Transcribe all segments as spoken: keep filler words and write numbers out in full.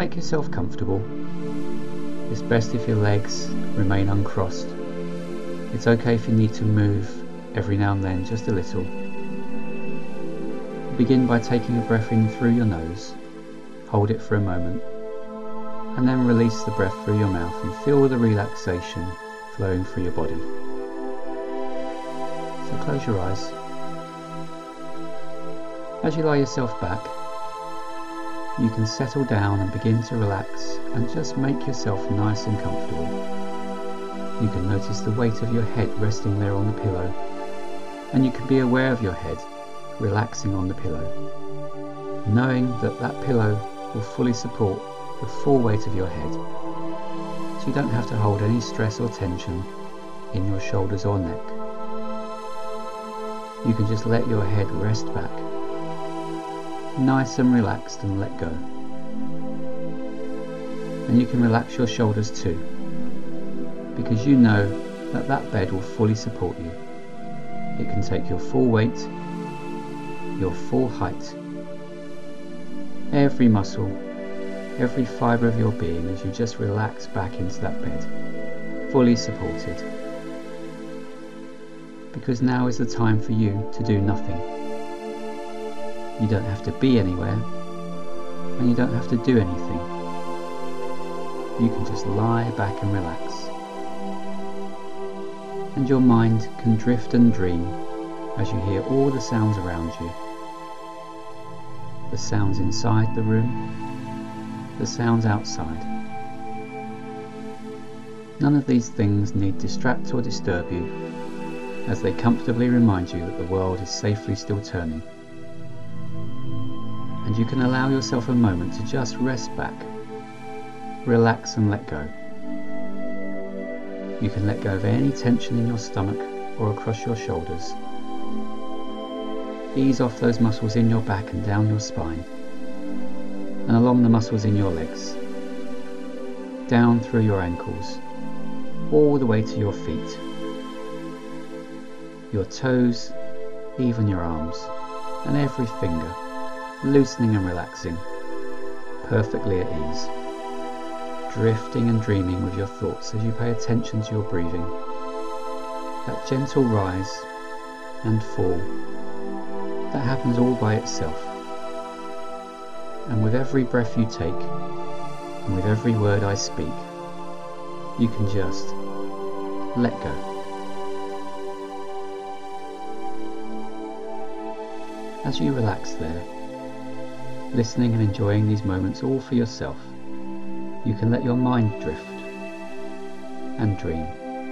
Make yourself comfortable. It's best if your legs remain uncrossed. It's okay if you need to move every now and then, just a little. Begin by taking a breath in through your nose. Hold it for a moment. And then release the breath through your mouth and feel the relaxation flowing through your body. So close your eyes. As you lie yourself back, you can settle down and begin to relax and just make yourself nice and comfortable. You can notice the weight of your head resting there on the pillow, and you can be aware of your head relaxing on the pillow, knowing that that pillow will fully support the full weight of your head, so you don't have to hold any stress or tension in your shoulders or neck. You can just let your head rest back, nice and relaxed, and let go. And you can relax your shoulders too, because you know that that bed will fully support you. It can take your full weight, your full height, every muscle, every fibre of your being as you just relax back into that bed, fully supported. Because now is the time for you to do nothing. You don't have to be anywhere, and you don't have to do anything. You can just lie back and relax. And your mind can drift and dream as you hear all the sounds around you. The sounds inside the room, the sounds outside. None of these things need distract or disturb you, as they comfortably remind you that the world is safely still turning. And you can allow yourself a moment to just rest back, relax and let go. You can let go of any tension in your stomach or across your shoulders. Ease off those muscles in your back and down your spine, and along the muscles in your legs, down through your ankles, all the way to your feet, your toes, even your arms, and every finger, loosening and relaxing, perfectly at ease, drifting and dreaming with your thoughts as you pay attention to your breathing, that gentle rise and fall that happens all by itself. And with every breath you take, and with every word I speak, you can just let go. As you relax there, listening and enjoying these moments all for yourself, you can let your mind drift and dream.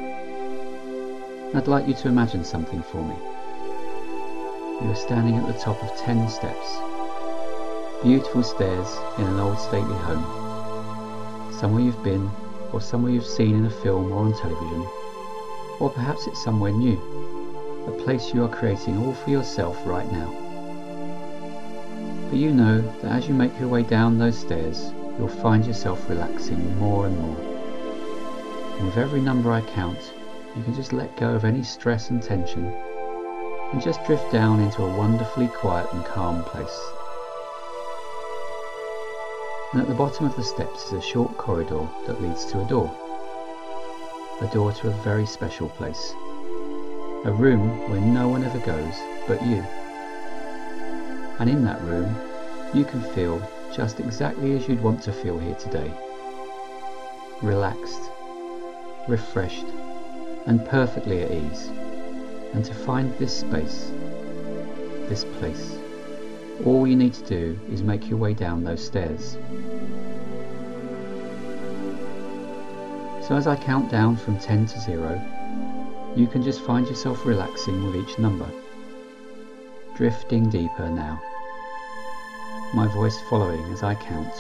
I'd like you to imagine something for me. You are standing at the top of ten steps, beautiful stairs in an old stately home, somewhere you've been, or somewhere you've seen in a film or on television, or perhaps it's somewhere new, a place you are creating all for yourself right now. But you know that as you make your way down those stairs, you'll find yourself relaxing more and more. And with every number I count, you can just let go of any stress and tension, and just drift down into a wonderfully quiet and calm place. And at the bottom of the steps is a short corridor that leads to a door. A door to a very special place. A room where no one ever goes but you. And in that room, you can feel just exactly as you'd want to feel here today. Relaxed, refreshed, and perfectly at ease. And to find this space, this place, all you need to do is make your way down those stairs. So as I count down from ten to zero, you can just find yourself relaxing with each number, drifting deeper now, my voice following as I count.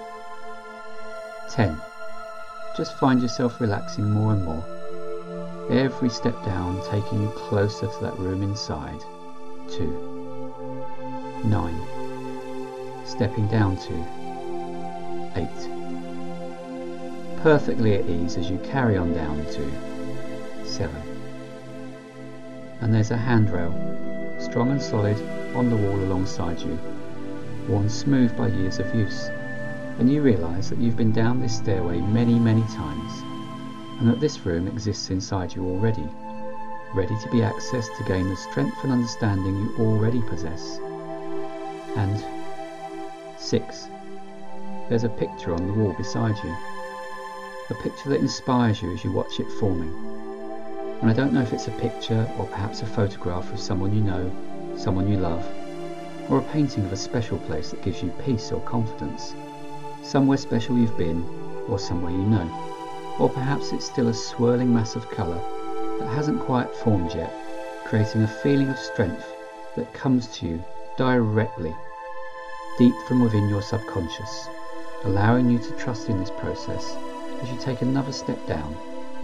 ten. Just find yourself relaxing more and more, every step down taking you closer to that room inside. two. nine. Stepping down to eight. Perfectly at ease as you carry on down to seven. And there's a handrail, strong and solid, on the wall alongside you, worn smooth by years of use, and you realise that you've been down this stairway many, many times, and that this room exists inside you already, ready to be accessed to gain the strength and understanding you already possess. And six. There's a picture on the wall beside you, a picture that inspires you as you watch it forming. And I don't know if it's a picture or perhaps a photograph of someone you know, someone you love, or a painting of a special place that gives you peace or confidence, somewhere special you've been or somewhere you know, or perhaps it's still a swirling mass of colour that hasn't quite formed yet, creating a feeling of strength that comes to you directly, deep from within your subconscious, allowing you to trust in this process as you take another step down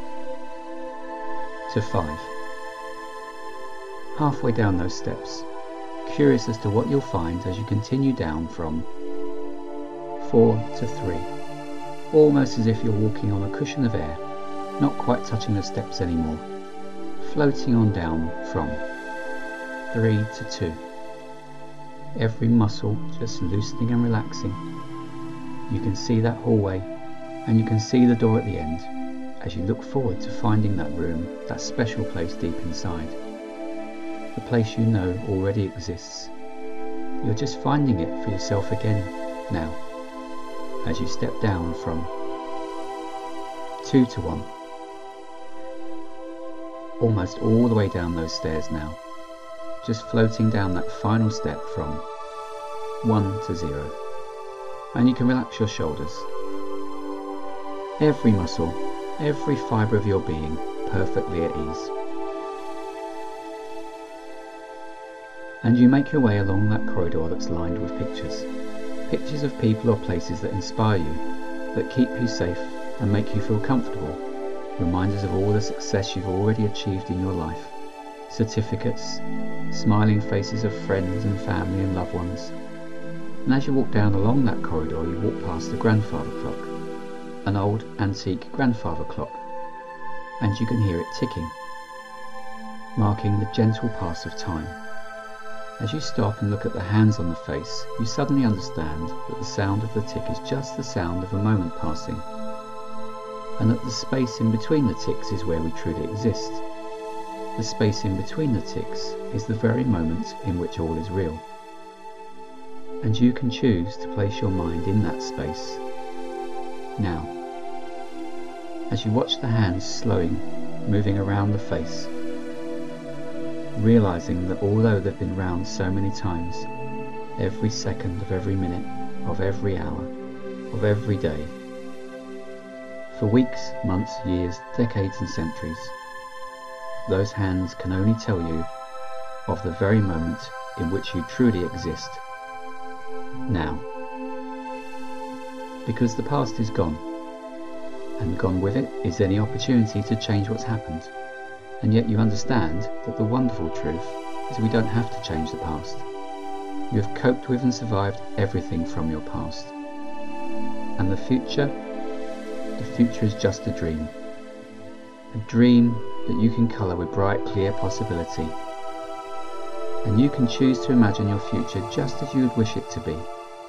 to five. Halfway down those steps, curious as to what you'll find as you continue down from four to three, almost as if you're walking on a cushion of air, not quite touching the steps anymore, floating on down from three to two, every muscle just loosening and relaxing. You can see that hallway, and you can see the door at the end as you look forward to finding that room, that special place deep inside. The place you know already exists. You're just finding it for yourself again now, as you step down from two to one. Almost all the way down those stairs now, just floating down that final step from one to zero. And you can relax your shoulders. Every muscle, every fibre of your being perfectly at ease. And you make your way along that corridor that's lined with pictures. Pictures of people or places that inspire you, that keep you safe and make you feel comfortable. Reminders of all the success you've already achieved in your life. Certificates, smiling faces of friends and family and loved ones. And as you walk down along that corridor, you walk past the grandfather clock, an old antique grandfather clock, and you can hear it ticking, marking the gentle pass of time. As you stop and look at the hands on the face, you suddenly understand that the sound of the tick is just the sound of a moment passing, and that the space in between the ticks is where we truly exist. The space in between the ticks is the very moment in which all is real. And you can choose to place your mind in that space. Now, as you watch the hands slowing, moving around the face, realizing that although they've been round so many times, every second of every minute, of every hour, of every day, for weeks, months, years, decades and centuries, those hands can only tell you of the very moment in which you truly exist. Now. Because the past is gone, and gone with it is any opportunity to change what's happened. And yet you understand that the wonderful truth is we don't have to change the past. You have coped with and survived everything from your past. And the future, the future is just a dream. A dream that you can colour with bright, clear possibility. And you can choose to imagine your future just as you would wish it to be.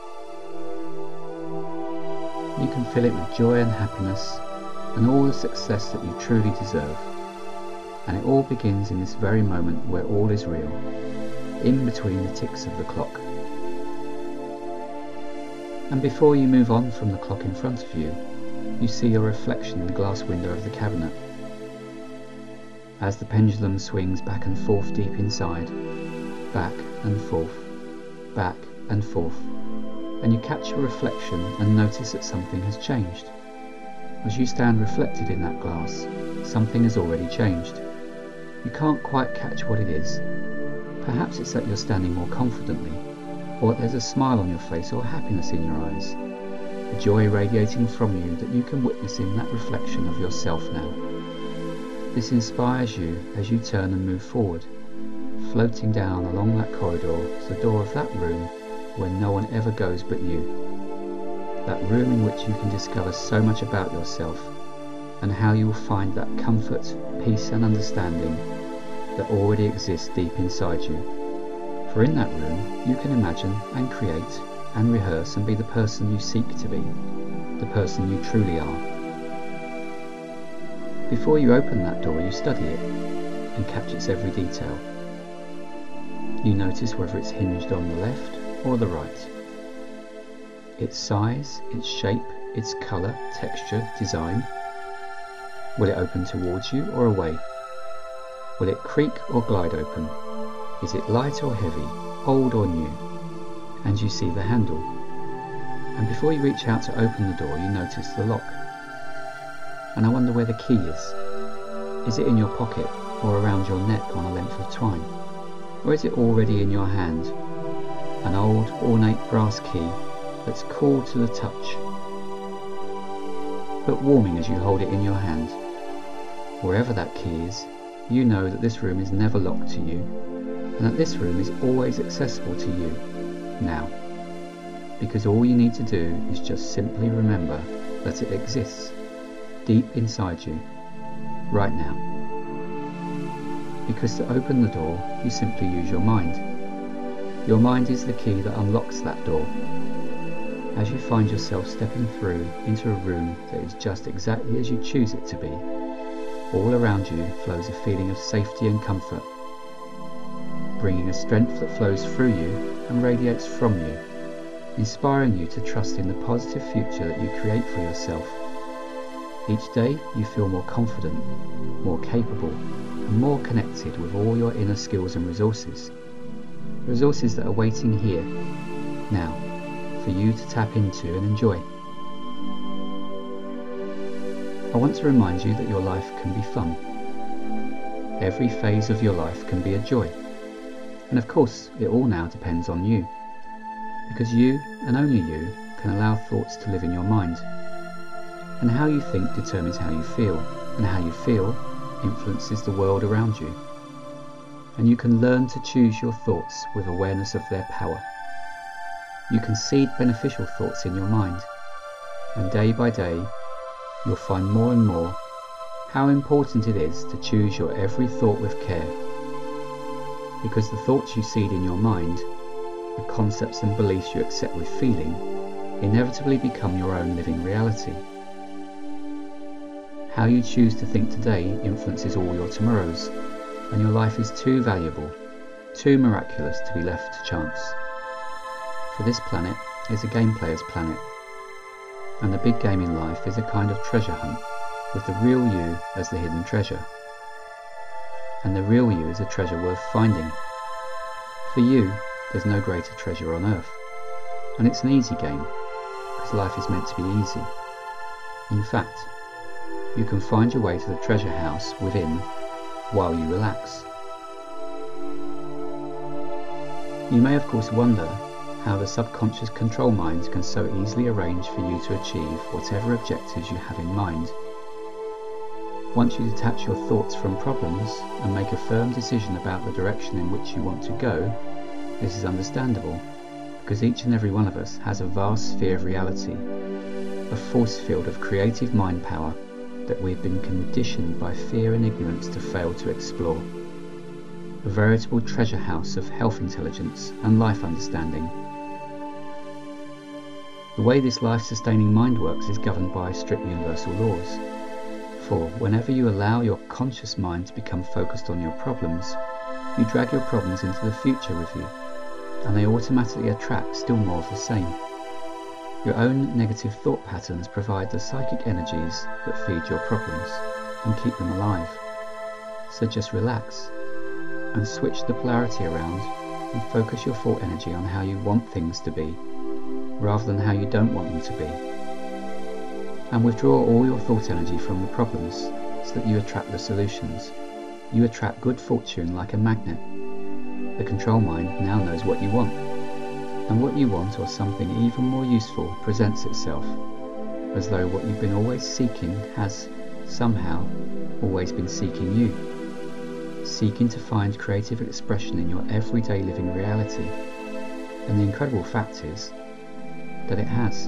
You can fill it with joy and happiness and all the success that you truly deserve. And it all begins in this very moment where all is real, in between the ticks of the clock. And before you move on from the clock in front of you, you see your reflection in the glass window of the cabinet. As the pendulum swings back and forth deep inside, back and forth, back and forth, and you catch your reflection and notice that something has changed. As you stand reflected in that glass, something has already changed. You can't quite catch what it is. Perhaps it's that you're standing more confidently, or that there's a smile on your face or happiness in your eyes, a joy radiating from you that you can witness in that reflection of yourself now. This inspires you as you turn and move forward, floating down along that corridor to the door of that room where no one ever goes but you. That room in which you can discover so much about yourself and how you will find that comfort, peace and understanding that already exists deep inside you. For in that room you can imagine and create and rehearse and be the person you seek to be, the person you truly are. Before you open that door, you study it and catch its every detail. You notice whether it's hinged on the left or the right. Its size, its shape, its colour, texture, design. Will it open towards you or away? Will it creak or glide open? Is it light or heavy, old or new? And you see the handle. And before you reach out to open the door, you notice the lock. And I wonder where the key is. Is it in your pocket or around your neck on a length of twine? Or is it already in your hand? An old, ornate brass key that's cool to the touch, but warming as you hold it in your hand. Wherever that key is, you know that this room is never locked to you, and that this room is always accessible to you, now. Because all you need to do is just simply remember that it exists, deep inside you, right now. Because to open the door, you simply use your mind. Your mind is the key that unlocks that door. As you find yourself stepping through into a room that is just exactly as you choose it to be, all around you flows a feeling of safety and comfort, bringing a strength that flows through you and radiates from you, inspiring you to trust in the positive future that you create for yourself. Each day you feel more confident, more capable, and more connected with all your inner skills and resources. Resources that are waiting here, now, for you to tap into and enjoy. I want to remind you that your life can be fun. Every phase of your life can be a joy. And of course, it all now depends on you. Because you, and only you, can allow thoughts to live in your mind. And how you think determines how you feel, and how you feel influences the world around you. And you can learn to choose your thoughts with awareness of their power. You can seed beneficial thoughts in your mind, and day by day, you'll find more and more how important it is to choose your every thought with care. Because the thoughts you seed in your mind, the concepts and beliefs you accept with feeling, inevitably become your own living reality. How you choose to think today influences all your tomorrows, and your life is too valuable, too miraculous to be left to chance. For this planet is a game player's planet, and the big game in life is a kind of treasure hunt, with the real you as the hidden treasure. And the real you is a treasure worth finding. For you, there's no greater treasure on earth, and it's an easy game, because life is meant to be easy. In fact, you can find your way to the treasure house within while you relax. You may of course wonder how the subconscious control mind can so easily arrange for you to achieve whatever objectives you have in mind. Once you detach your thoughts from problems and make a firm decision about the direction in which you want to go, this is understandable, because each and every one of us has a vast sphere of reality, a force field of creative mind power that we've been conditioned by fear and ignorance to fail to explore. A veritable treasure house of health intelligence and life understanding. The way this life-sustaining mind works is governed by strict universal laws. For whenever you allow your conscious mind to become focused on your problems, you drag your problems into the future with you, and they automatically attract still more of the same. Your own negative thought patterns provide the psychic energies that feed your problems and keep them alive. So just relax and switch the polarity around and focus your thought energy on how you want things to be, rather than how you don't want them to be. And withdraw all your thought energy from the problems so that you attract the solutions. You attract good fortune like a magnet. The control mind now knows what you want, and what you want or something even more useful presents itself, as though what you've been always seeking has, somehow, always been seeking you, seeking to find creative expression in your everyday living reality. And the incredible fact is that it has.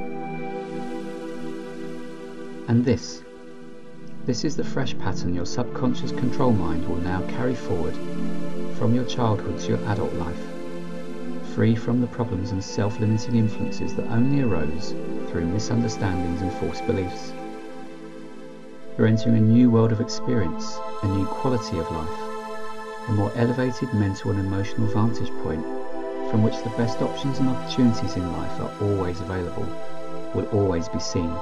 And this, this is the fresh pattern your subconscious control mind will now carry forward from your childhood to your adult life, free from the problems and self-limiting influences that only arose through misunderstandings and false beliefs. You're entering a new world of experience, a new quality of life, a more elevated mental and emotional vantage point from which the best options and opportunities in life are always available, will always be seen.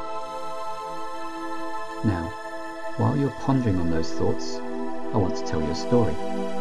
Now, while you're pondering on those thoughts, I want to tell you a story.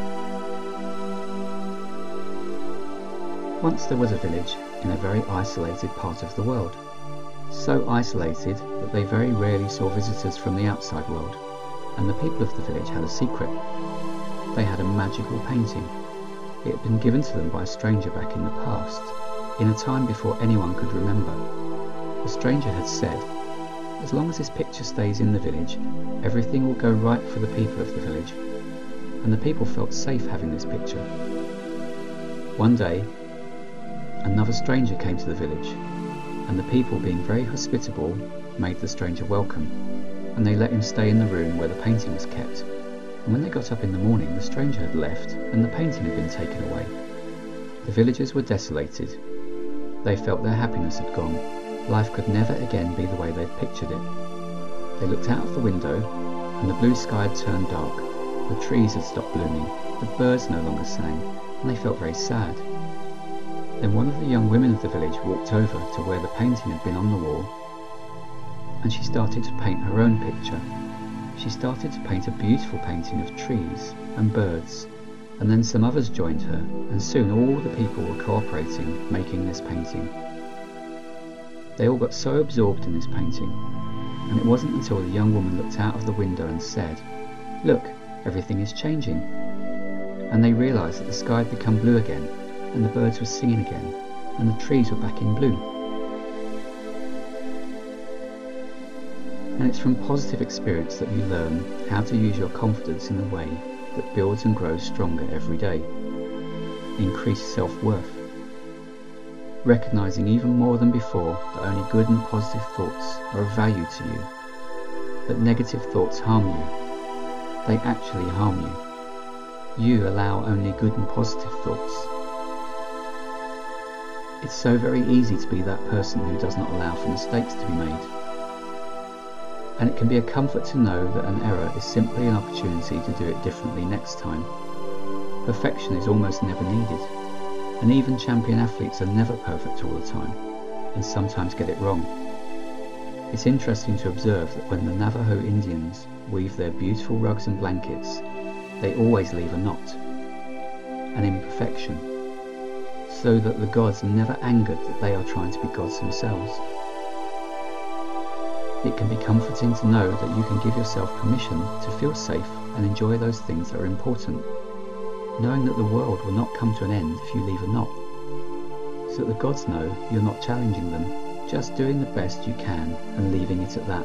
Once there was a village in a very isolated part of the world, so isolated that they very rarely saw visitors from the outside world, and the people of the village had a secret. They had a magical painting. It had been given to them by a stranger back in the past, in a time before anyone could remember. The stranger had said, "As long as this picture stays in the village, everything will go right for the people of the village," and the people felt safe having this picture. One day, another stranger came to the village, and the people, being very hospitable, made the stranger welcome, and they let him stay in the room where the painting was kept. And when they got up in the morning, the stranger had left, and the painting had been taken away. The villagers were desolated. They felt their happiness had gone. Life could never again be the way they'd pictured it. They looked out of the window, and the blue sky had turned dark. The trees had stopped blooming, the birds no longer sang, and they felt very sad. Then one of the young women of the village walked over to where the painting had been on the wall, and she started to paint her own picture. She started to paint a beautiful painting of trees and birds, and then some others joined her, and soon all the people were cooperating, making this painting. They all got so absorbed in this painting, and it wasn't until the young woman looked out of the window and said, "Look, everything is changing," and they realised that the sky had become blue again, and the birds were singing again, and the trees were back in bloom. And it's from positive experience that you learn how to use your confidence in a way that builds and grows stronger every day. Increased self-worth. Recognising even more than before that only good and positive thoughts are of value to you. That negative thoughts harm you. They actually harm you. You allow only good and positive thoughts. It's so very easy to be that person who does not allow for mistakes to be made. And it can be a comfort to know that an error is simply an opportunity to do it differently next time. Perfection is almost never needed, and even champion athletes are never perfect all the time, and sometimes get it wrong. It's interesting to observe that when the Navajo Indians weave their beautiful rugs and blankets, they always leave a knot, an imperfection, so that the gods are never angered that they are trying to be gods themselves. It can be comforting to know that you can give yourself permission to feel safe and enjoy those things that are important, knowing that the world will not come to an end if you leave a knot, so that the gods know you're not challenging them, just doing the best you can and leaving it at that.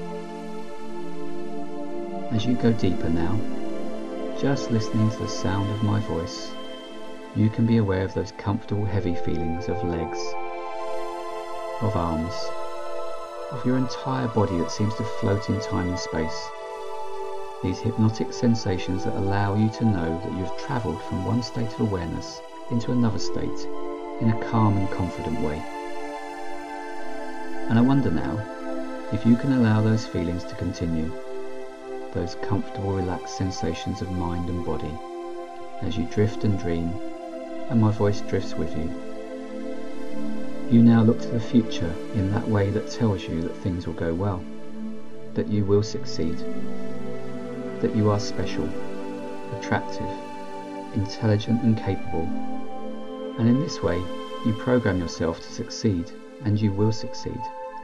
As you go deeper now, just listening to the sound of my voice, you can be aware of those comfortable heavy feelings of legs, of arms, of your entire body that seems to float in time and space. These hypnotic sensations that allow you to know that you've travelled from one state of awareness into another state in a calm and confident way. And I wonder now if you can allow those feelings to continue, those comfortable relaxed sensations of mind and body, as you drift and dream and my voice drifts with you. You now look to the future in that way that tells you that things will go well, that you will succeed, that you are special, attractive, intelligent and capable, and in this way you program yourself to succeed, and you will succeed.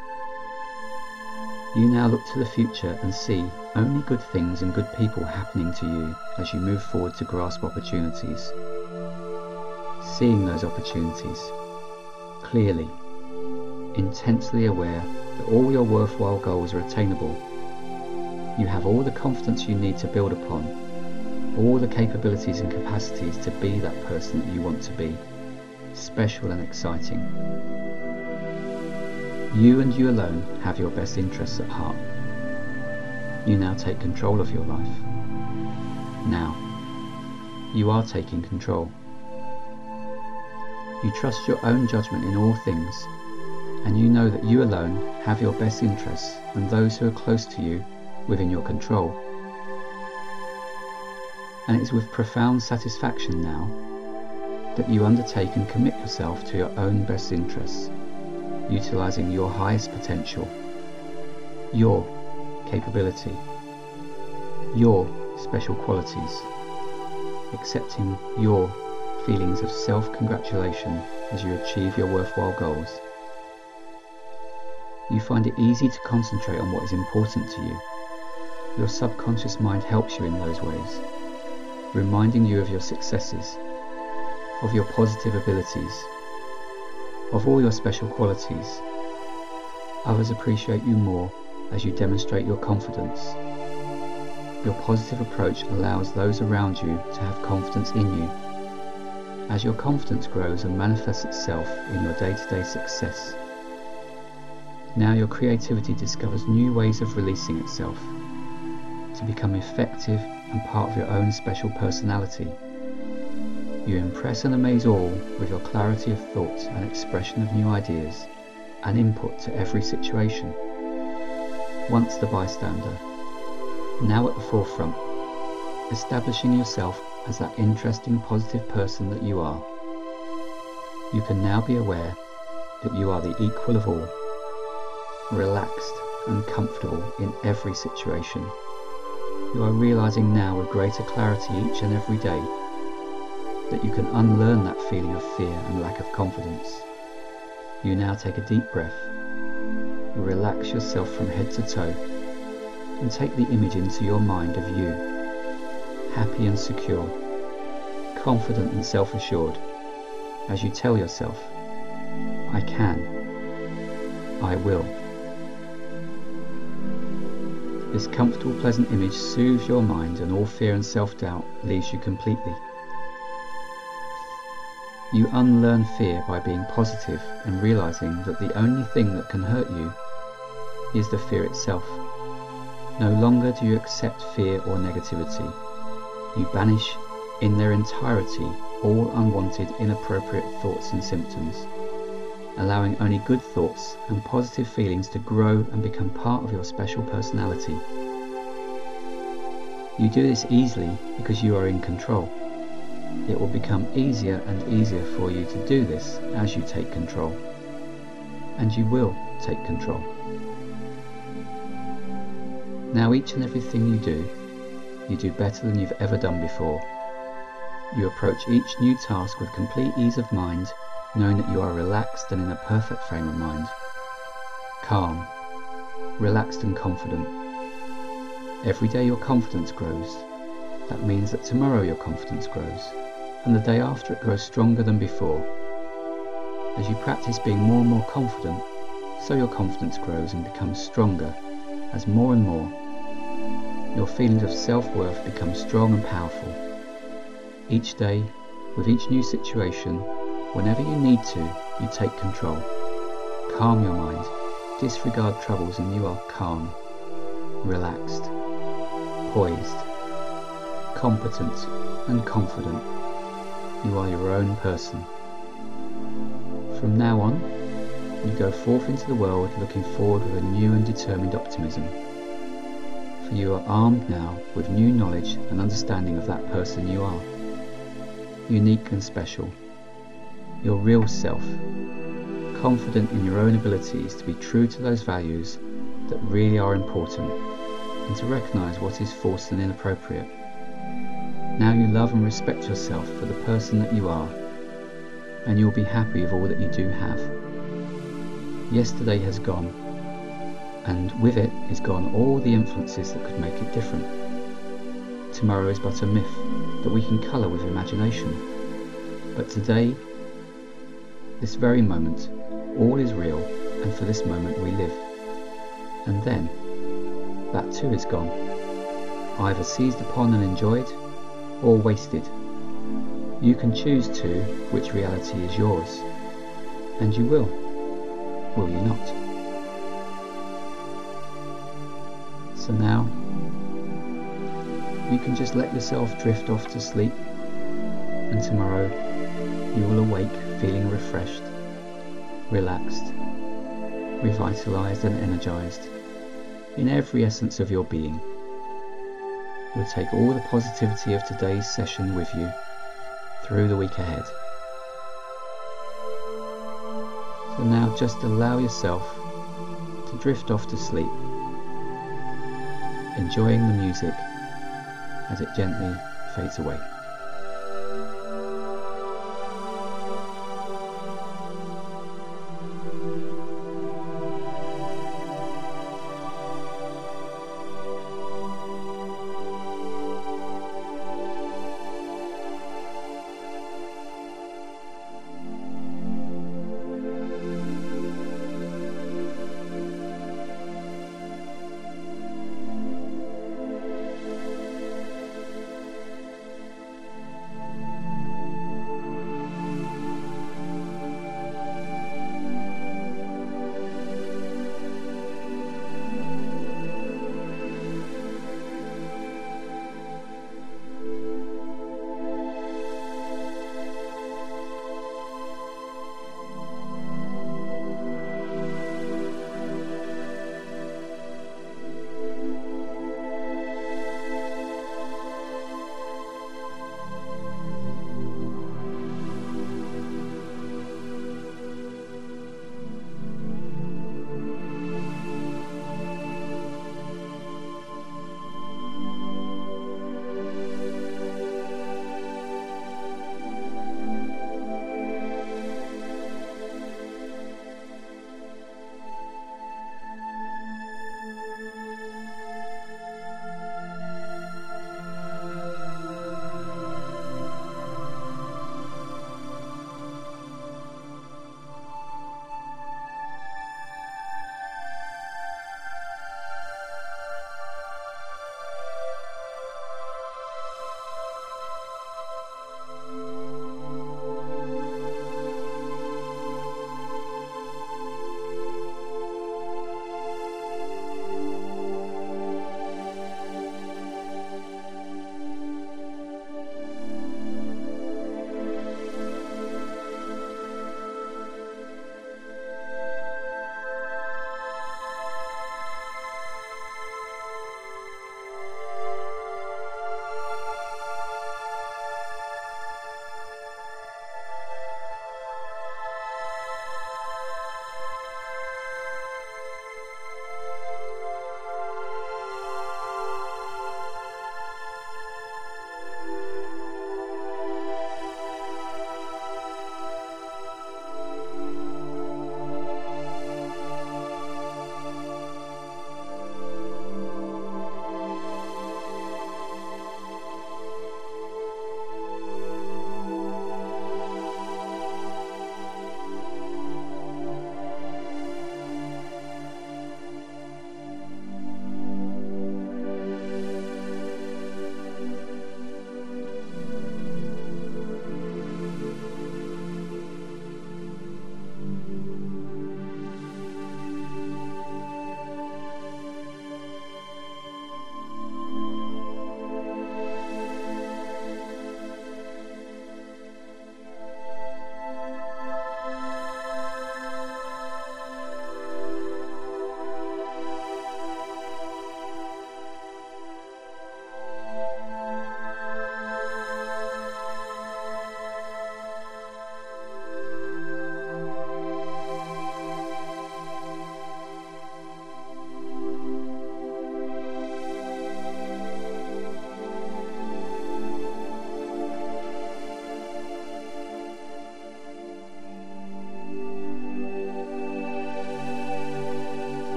You now look to the future and see only good things and good people happening to you as you move forward to grasp opportunities. Seeing those opportunities clearly, intensely aware that all your worthwhile goals are attainable. You have all the confidence you need to build upon, all the capabilities and capacities to be that person that you want to be, special and exciting. You and you alone have your best interests at heart. You now take control of your life. Now, you are taking control. You trust your own judgment in all things, and you know that you alone have your best interests and those who are close to you within your control. And it is with profound satisfaction now that you undertake and commit yourself to your own best interests, utilizing your highest potential, your capability, your special qualities, accepting your feelings of self-congratulation as you achieve your worthwhile goals. You find it easy to concentrate on what is important to you. Your subconscious mind helps you in those ways, reminding you of your successes, of your positive abilities, of all your special qualities. Others appreciate you more as you demonstrate your confidence. Your positive approach allows those around you to have confidence in you. As your confidence grows and manifests itself in your day-to-day success, now your creativity discovers new ways of releasing itself to become effective and part of your own special personality. You impress and amaze all with your clarity of thought and expression of new ideas and input to every situation. Once the bystander, now at the forefront, establishing yourself as that interesting, positive person that you are. You can now be aware that you are the equal of all, relaxed and comfortable in every situation. You are realizing now with greater clarity each and every day that you can unlearn that feeling of fear and lack of confidence. You now take a deep breath, relax yourself from head to toe, and take the image into your mind of you, happy and secure, confident and self-assured, as you tell yourself, I can, I will. This comfortable, pleasant image soothes your mind, and all fear and self-doubt leaves you completely. You unlearn fear by being positive and realizing that the only thing that can hurt you is the fear itself. No longer do you accept fear or negativity. You banish in their entirety all unwanted, inappropriate thoughts and symptoms, allowing only good thoughts and positive feelings to grow and become part of your special personality. You do this easily because you are in control. It will become easier and easier for you to do this as you take control. And you will take control. Now each and everything you do, you do better than you've ever done before. You approach each new task with complete ease of mind, knowing that you are relaxed and in a perfect frame of mind. Calm, relaxed and confident. Every day your confidence grows. That means that tomorrow your confidence grows, and the day after it grows stronger than before. As you practice being more and more confident, so your confidence grows and becomes stronger, as more and more your feelings of self-worth become strong and powerful. Each day, with each new situation, whenever you need to, you take control. Calm your mind, disregard troubles, and you are calm, relaxed, poised, competent and confident. You are your own person. From now on, you go forth into the world looking forward with a new and determined optimism. For you are armed now with new knowledge and understanding of that person you are. Unique and special. Your real self. Confident in your own abilities to be true to those values that really are important, and to recognize what is false and inappropriate. Now you love and respect yourself for the person that you are, and you'll be happy with all that you do have. Yesterday has gone, and with it is gone all the influences that could make it different. Tomorrow is but a myth that we can colour with imagination. But today, this very moment, all is real, and for this moment we live. And then, that too is gone, either seized upon and enjoyed, or wasted. You can choose to which reality is yours, and you will, will you not? So now, you can just let yourself drift off to sleep, and tomorrow you will awake feeling refreshed, relaxed, revitalized and energized in every essence of your being. You'll take all the positivity of today's session with you through the week ahead. So now just allow yourself to drift off to sleep, enjoying the music as it gently fades away.